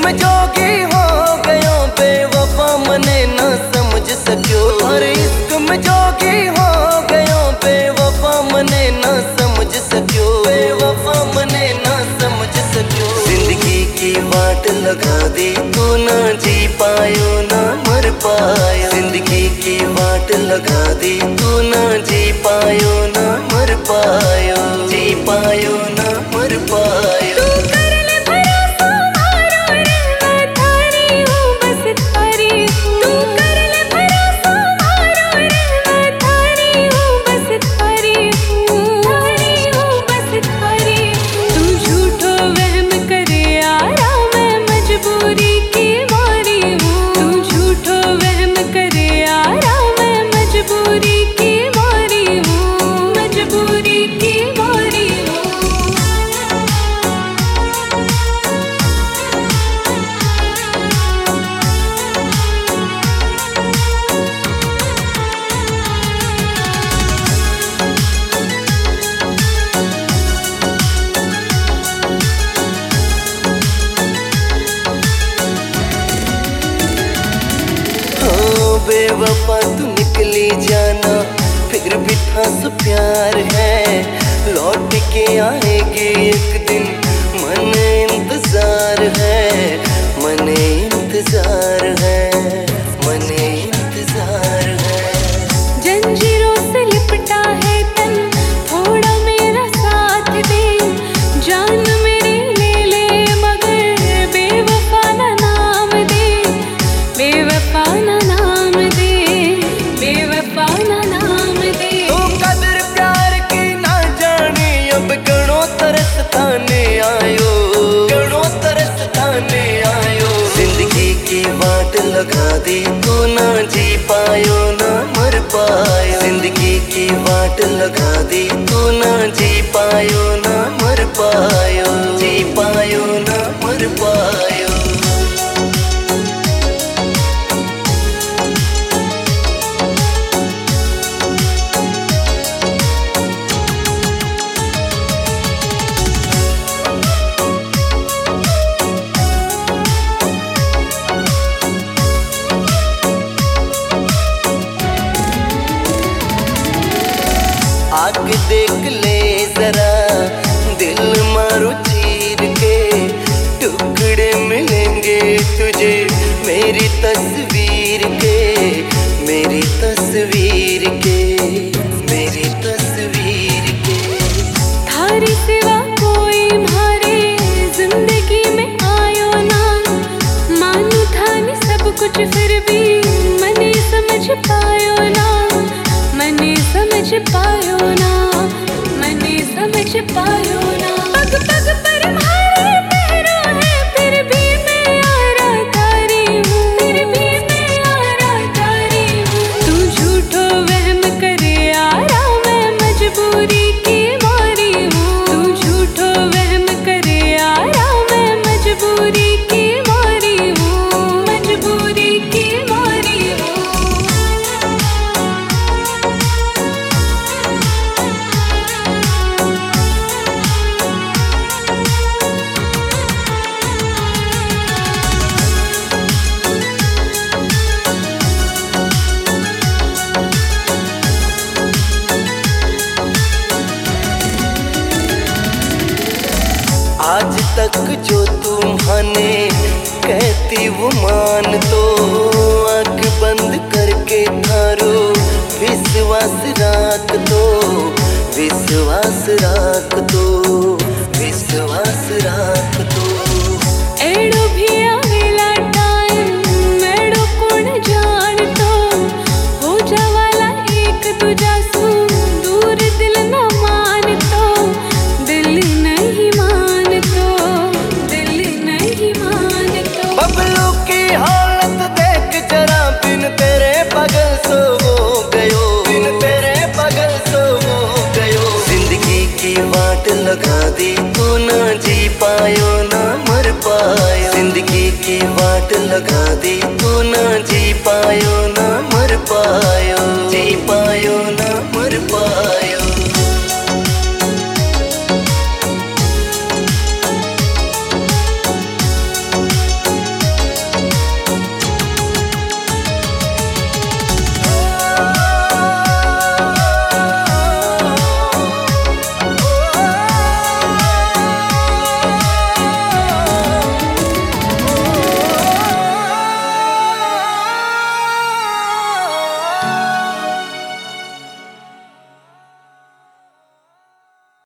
में जोगी हो गयो बेवफा मने ना समझ सक्यो। हर इश्क में जोगी हो गयो बेवफा मने ना समझ सक्यो। बेवफा मने ना समझ सक्यो। जिंदगी की वाट लगा दी तू ना जी पायो ना मर पायो। जिंदगी की वाट लगा दी तू ना जी पायो ना मर पायो। जी पायो ना मर पायो। बेवफा तू निकली जाना फिर भी खास प्यार है। लौट के आएगी एक दिन मन इंतजार है। मन इंतजार है। मन इंतजार है। जंजीरों से लिपटा है तन थोड़ा मेरा साथ दे। जान मेरी ले ले मगर बेवफा ना नाम दे। बेवफा ना नाम दे। बेवफा ना नाम दे। तू कदर प्यार की ना जानी अब गणो तरस थाने आयो। गणो तरस थाने आयो। जिंदगी की वाट लगा दी तू ना जी पायो ना मर पायो। जिंदगी की वाट लगा दी तू ना जी पायो ना मर पायो। जी पायो ना मर पायो। आके देख ले जरा दिल मारो चीर के। टुकड़े मिलेंगे तुझे मेरी तस्वीर के। मेरी तस्वीर के। मेरी तस्वीर के। थारी सिवा कोई मारे जिंदगी में आयो ना। मानू थाने सब कुछ फिर भी मने समझ पायो ना। मने समझ पायो ना। मने समझ पायो ना। पग पग पर मारे पैरों है फिर भी मैं यारा तारी हूँ। फिर भी मैं यारा तारी हूँ। तू झूठो वहम करे यारा मैं मजबूरी की मारी हूँ। तू झूठो वहम करे यारा मैं मजबूरी की मारी हूँ। मजबूरी की मारी हूँ। आज तक जो तुम्हाने कहती वो मान तो। आँख बंद करके थारो विश्वास राख दो। विश्वास राख दो। विश्वास राख दो। एड़ो भी आवेला टाइम एड़ो कौन जान तो। हो जावाला एक दूजा सू दूर दिल न मान तो। दिल नहीं मान तो। दिल नहीं मान तो। बबलू की हालत देख जरा बिन तेरे पागल सो हो गयो। बिन तेरे पागल सो हो गयो। जिंदगी की वाट लगा दी तू ना जी पायो ना मर पायो। जिंदगी की वाट लगा दी तू ना जी पायो ना मर पायो। जी पायो ना मर पायो।